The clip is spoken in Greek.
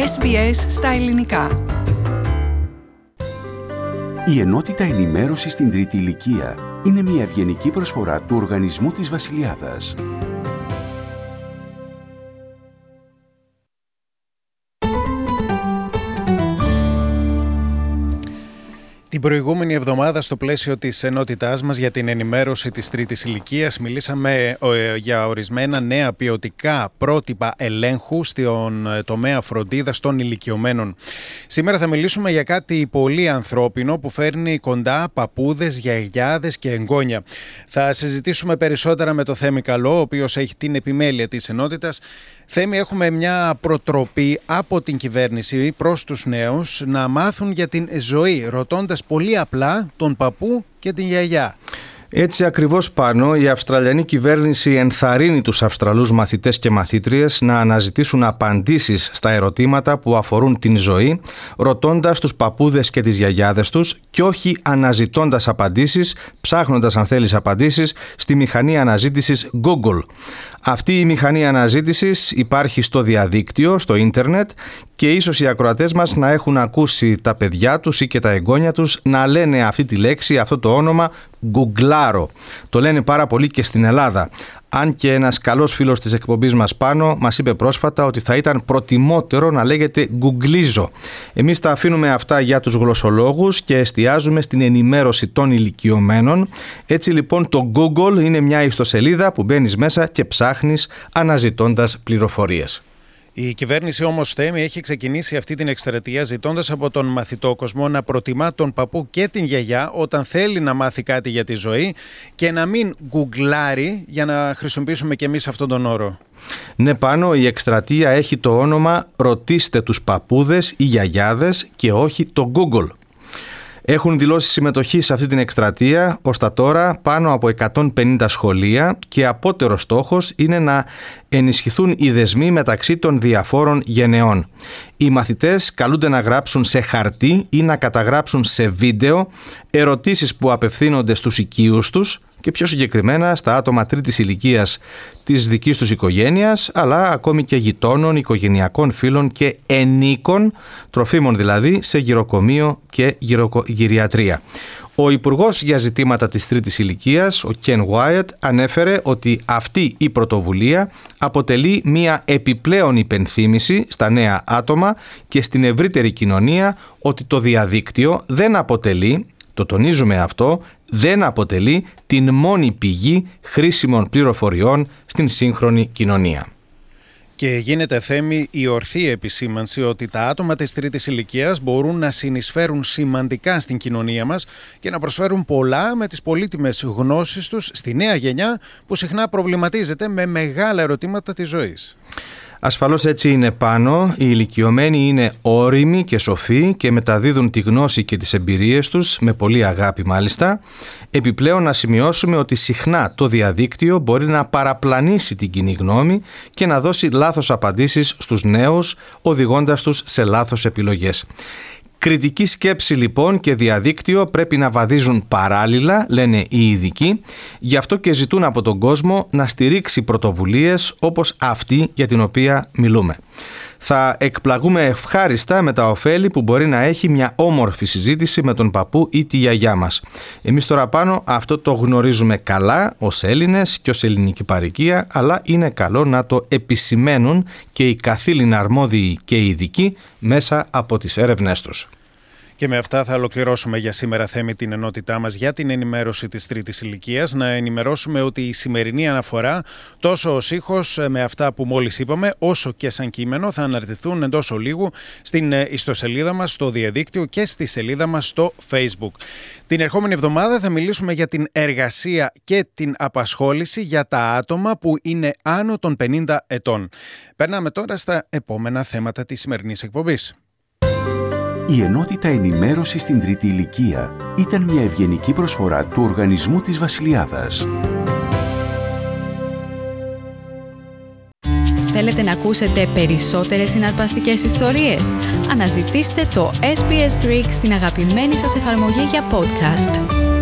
SBS στα ελληνικά. Η ενότητα ενημέρωσης στην τρίτη ηλικία είναι μια ευγενική προσφορά του Οργανισμού της Βασιλιάδας. Την προηγούμενη εβδομάδα, στο πλαίσιο της ενότητάς μας για την ενημέρωση της τρίτης ηλικίας, μιλήσαμε για ορισμένα νέα ποιοτικά πρότυπα ελέγχου στον τομέα φροντίδας των ηλικιωμένων. Σήμερα θα μιλήσουμε για κάτι πολύ ανθρώπινο που φέρνει κοντά παππούδες, γιαγιάδες και εγγόνια. Θα συζητήσουμε περισσότερα με το Θέμη Καλό, ο οποίος έχει την επιμέλεια της ενότητας. Θέμη, έχουμε μια προτροπή από την κυβέρνηση προς τους νέους να μάθουν για την ζωή, ρωτώντας πολύ απλά τον παππού και την γιαγιά. Έτσι ακριβώς, Πάνο, η Αυστραλιανή κυβέρνηση ενθαρρύνει τους Αυστραλούς μαθητές και μαθήτριες να αναζητήσουν απαντήσεις στα ερωτήματα που αφορούν την ζωή, ρωτώντας τους παππούδες και τις γιαγιάδες τους και όχι αναζητώντας απαντήσεις, ψάχνοντας αν θέλεις απαντήσεις στη μηχανή αναζήτησης Google. Αυτή η μηχανή αναζήτησης υπάρχει στο διαδίκτυο, στο ίντερνετ, και ίσως οι ακροατές μας να έχουν ακούσει τα παιδιά τους ή και τα εγγόνια τους να λένε αυτή τη λέξη, αυτό το όνομα Γκουγκλάρω. Το λένε πάρα πολύ και στην Ελλάδα. Αν και ένας καλός φίλος της εκπομπής μας, Πάνο, μας είπε πρόσφατα ότι θα ήταν προτιμότερο να λέγεται Γκουγκλίζω. Εμείς τα αφήνουμε αυτά για τους γλωσσολόγους και εστιάζουμε στην ενημέρωση των ηλικιωμένων. Έτσι λοιπόν το Google είναι μια ιστοσελίδα που μπαίνεις μέσα και ψάχνεις αναζητώντας πληροφορίες. Η κυβέρνηση όμως, Θέμη, έχει ξεκινήσει αυτή την εκστρατεία ζητώντας από τον μαθητό κόσμο να προτιμά τον παππού και την γιαγιά όταν θέλει να μάθει κάτι για τη ζωή και να μην γκουγκλάρει, για να χρησιμοποιήσουμε και εμείς αυτόν τον όρο. Ναι, Πάνο, η εκστρατεία έχει το όνομα «Ρωτήστε τους παππούδες ή γιαγιάδες» και όχι το Google. Έχουν δηλώσει συμμετοχή σε αυτή την εκστρατεία ως τα τώρα πάνω από 150 σχολεία και απότερος στόχος είναι να ενισχυθούν οι δεσμοί μεταξύ των διαφόρων γενεών. Οι μαθητές καλούνται να γράψουν σε χαρτί ή να καταγράψουν σε βίντεο ερωτήσεις που απευθύνονται στους οικείους τους και πιο συγκεκριμένα στα άτομα τρίτης ηλικίας της δικής τους οικογένειας, αλλά ακόμη και γειτόνων, οικογενειακών φίλων και ενίκων, τροφίμων δηλαδή, σε γυροκομείο και γυριατρία. Ο Υπουργός για ζητήματα της τρίτης ηλικίας, ο Ken Wyatt, ανέφερε ότι αυτή η πρωτοβουλία αποτελεί μια επιπλέον υπενθύμηση στα νέα άτομα και στην ευρύτερη κοινωνία ότι το διαδίκτυο δεν αποτελεί, το τονίζουμε αυτό, δεν αποτελεί την μόνη πηγή χρήσιμων πληροφοριών στην σύγχρονη κοινωνία. Και γίνεται, Θέμη, η ορθή επισήμανση ότι τα άτομα της τρίτης ηλικίας μπορούν να συνεισφέρουν σημαντικά στην κοινωνία μας και να προσφέρουν πολλά με τις πολύτιμες γνώσεις τους στη νέα γενιά που συχνά προβληματίζεται με μεγάλα ερωτήματα της ζωής. Ασφαλώς έτσι είναι, Πάνο. Οι ηλικιωμένοι είναι όριμοι και σοφοί και μεταδίδουν τη γνώση και τις εμπειρίες τους με πολύ αγάπη μάλιστα. Επιπλέον να σημειώσουμε ότι συχνά το διαδίκτυο μπορεί να παραπλανήσει την κοινή γνώμη και να δώσει λάθος απαντήσεις στους νέους, οδηγώντας τους σε λάθος επιλογές. Κριτική σκέψη λοιπόν και διαδίκτυο πρέπει να βαδίζουν παράλληλα, λένε οι ειδικοί, γι' αυτό και ζητούν από τον κόσμο να στηρίξει πρωτοβουλίες όπως αυτή για την οποία μιλούμε. Θα εκπλαγούμε ευχάριστα με τα ωφέλη που μπορεί να έχει μια όμορφη συζήτηση με τον παππού ή τη γιαγιά μας. Εμείς τώρα, Πάνω, αυτό το γνωρίζουμε καλά ως Έλληνες και ως ελληνική παροικία, αλλά είναι καλό να το επισημαίνουν και οι καθήλυνα αρμόδιοι και οι ειδικοί μέσα από τις έρευνές τους. Και με αυτά θα ολοκληρώσουμε για σήμερα, Θέμη, την ενότητά μας για την ενημέρωση της τρίτης ηλικίας. Να ενημερώσουμε ότι η σημερινή αναφορά, τόσο ως ήχος με αυτά που μόλις είπαμε, όσο και σαν κείμενο, θα αναρτηθούν εντός ολίγου στην ιστοσελίδα μας στο διαδίκτυο και στη σελίδα μας στο Facebook. Την ερχόμενη εβδομάδα θα μιλήσουμε για την εργασία και την απασχόληση για τα άτομα που είναι άνω των 50 ετών. Περνάμε τώρα στα επόμενα θέματα της σημερινής εκπομπής. Η ενότητα ενημέρωση στην τρίτη ηλικία ήταν μια ευγενική προσφορά του Οργανισμού της Βασιλιάδας. Θέλετε να ακούσετε περισσότερες συναρπαστικές ιστορίες? Αναζητήστε το SBS Greek στην αγαπημένη σας εφαρμογή για podcast.